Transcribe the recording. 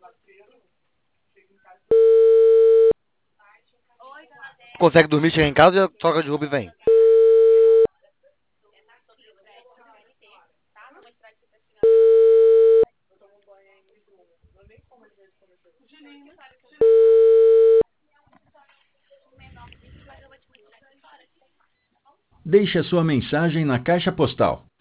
Consegue dormir, chega em casa, já troca de roupa e vem. Deixe a sua mensagem na caixa postal